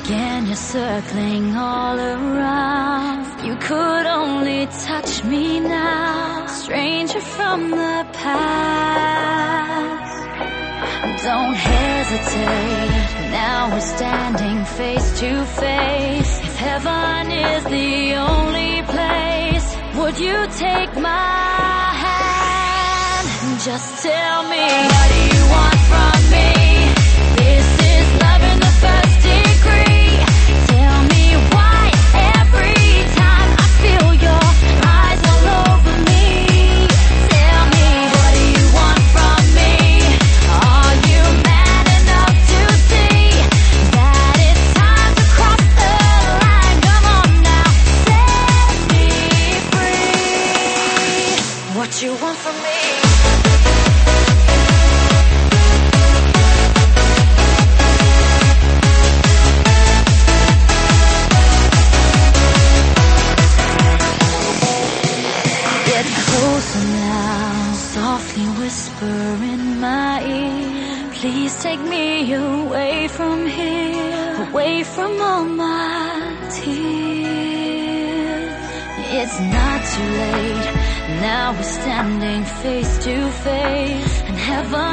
again, you're circling all around. You could only touch me now, stranger from the past. Don't hesitate, now we're standing face to face. If heaven is the only place, would you take my hand? Just tell me, what do you want from me? This is love in the first degree. Tell me why every time I feel your eyes all over me. Tell me, what do you want from me? Are you man enough to see that it's time to cross the line? Come on now, set me free. What you want from me? Closer now, softly whisper in my ear. Please take me away from here, away from all my tears. It's not too late, now we're standing face to face, and heaven